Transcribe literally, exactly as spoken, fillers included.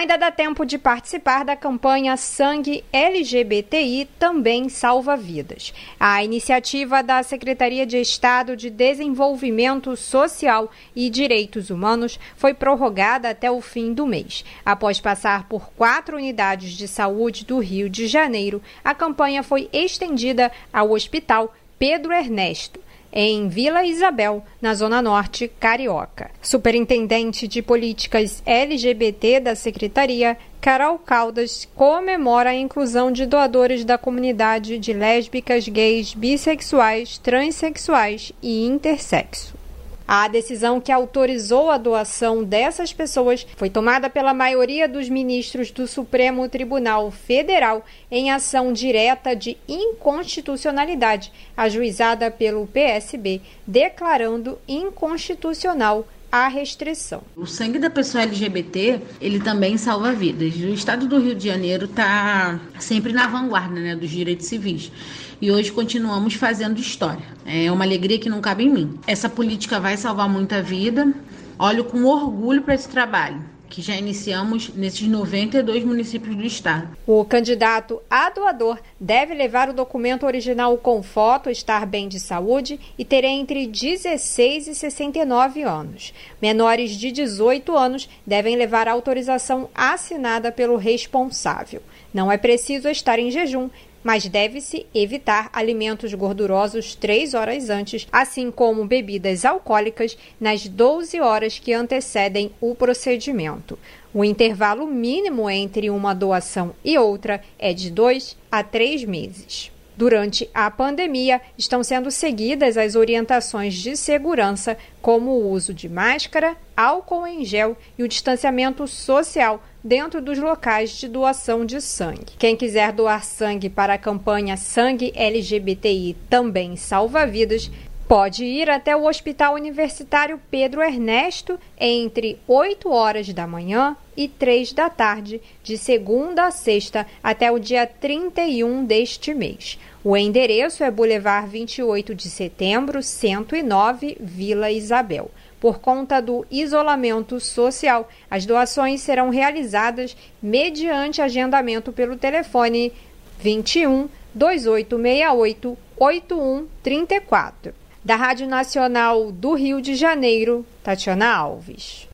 Ainda dá tempo de participar da campanha Sangue L G B T I Também Salva Vidas. A iniciativa da Secretaria de Estado de Desenvolvimento Social e Direitos Humanos foi prorrogada até o fim do mês. Após passar por quatro unidades de saúde do Rio de Janeiro, a campanha foi estendida ao Hospital Pedro Ernesto, em Vila Isabel, na Zona Norte Carioca. Superintendente de Políticas L G B T da Secretaria, Carol Caldas, comemora a inclusão de doadores da comunidade de lésbicas, gays, bissexuais, transexuais e intersexo. A decisão que autorizou a doação dessas pessoas foi tomada pela maioria dos ministros do Supremo Tribunal Federal em ação direta de inconstitucionalidade, ajuizada pelo P S B, declarando inconstitucional a restrição. O sangue da pessoa L G B T, ele também salva vidas. O estado do Rio de Janeiro está sempre na vanguarda, né, dos direitos civis. E hoje continuamos fazendo história. É uma alegria que não cabe em mim. Essa política vai salvar muita vida. Olho com orgulho para esse trabalho, que já iniciamos nesses noventa e dois municípios do estado. O candidato a doador deve levar o documento original com foto, estar bem de saúde e ter entre dezesseis e sessenta e nove anos. Menores de dezoito anos devem levar a autorização assinada pelo responsável. Não é preciso estar em jejum, mas deve-se evitar alimentos gordurosos três horas antes, assim como bebidas alcoólicas nas doze horas que antecedem o procedimento. O intervalo mínimo entre uma doação e outra é de dois a três meses. Durante a pandemia, estão sendo seguidas as orientações de segurança, como o uso de máscara, álcool em gel e o distanciamento social dentro dos locais de doação de sangue. Quem quiser doar sangue para a campanha Sangue L G B T I Também Salva Vidas, pode ir até o Hospital Universitário Pedro Ernesto entre oito horas da manhã e três da tarde, de segunda a sexta, até o dia trinta e um deste mês. O endereço é Boulevard vinte e oito de setembro, cento e nove, Vila Isabel. Por conta do isolamento social, as doações serão realizadas mediante agendamento pelo telefone vinte e um, dois oito seis oito, oito um três quatro. Da Rádio Nacional do Rio de Janeiro, Tatiana Alves.